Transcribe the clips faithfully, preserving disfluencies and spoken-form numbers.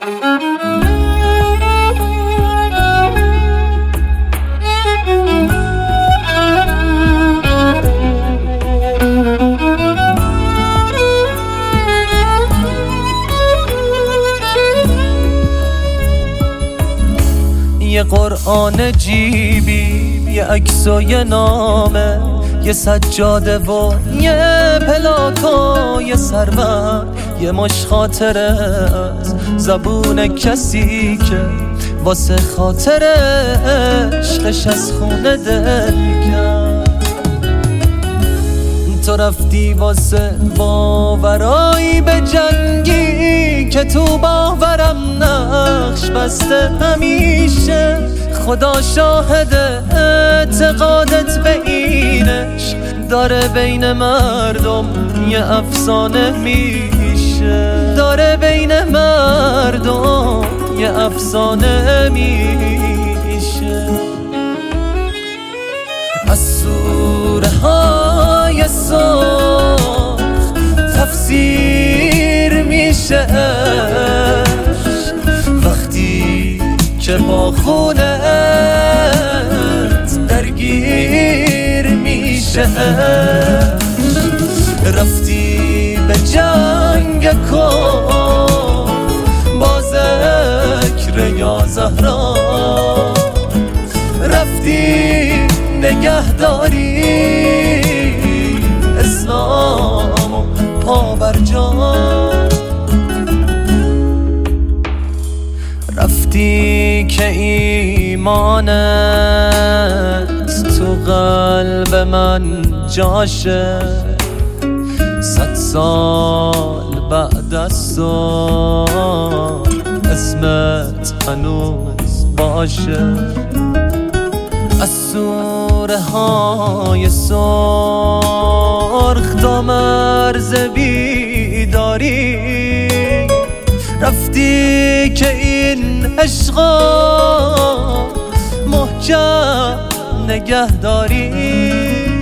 یه قرآن جیبی، یه عکس و یه نامه، یه سجاده و یه پلاک و یه سرور، یه مش خاطره از زبون کسی که واسه خاطر عشقش از خونه دل کرد. تو رفتی واسه باورایی به جنگی که تو باورم نقش بسته همیشه. خدا شاهد اعتقادت به اینش داره بین مردم یه افسانه میشه، داره بین مردم یه افسانه میشه. از سوره های سرخ تفسیر میشه وقتی که با خونت درگیر میشه. رفتی به جنگ کن با ذکر یا زهرا، رفتی نگهداری اسلام و پابرجا، رفتی که ایمانت تو قلب من جاشه. صد سال بعد از تو اسمت هنوز باشه. از سوره های سرخ تا مرز بیداری، رفتی که این عشقا محکم نگهداری.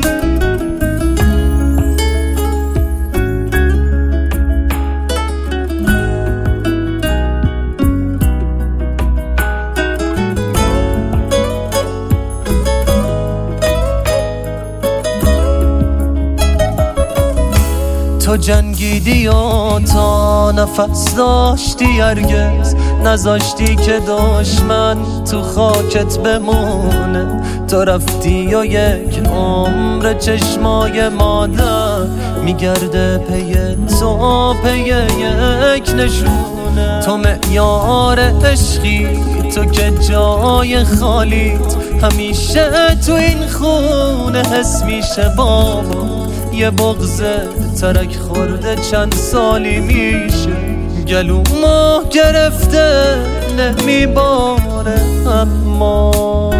تو جنگیدی و تا نفس داشتی، هرگز نذاشتی که دشمن تو خاکت بمونه. تو رفتی و یک عمر چشمای مادر میگرده پی تو، پی یک نشونه. تو معیار عشقی، تو که جای خالیت همیشه تو این خونه حس میشه. بابا یه بغض ترک خورده چند سالی میشه، گلومو گرفته نمیباره اما.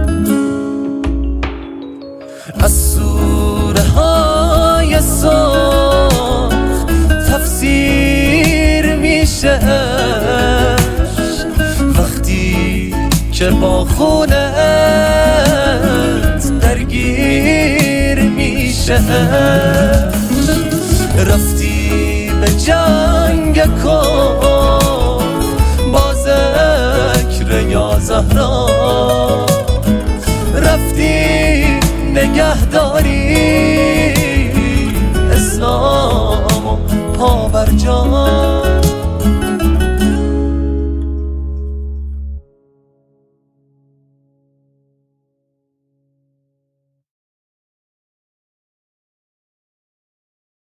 از سوره های سرخ تفسیر میشه وقتی که با خونت درگیر میشه. رفتی به جنگ کن با ذکر یا زهرا، رفتی نگهداری اسلام و پابرجا.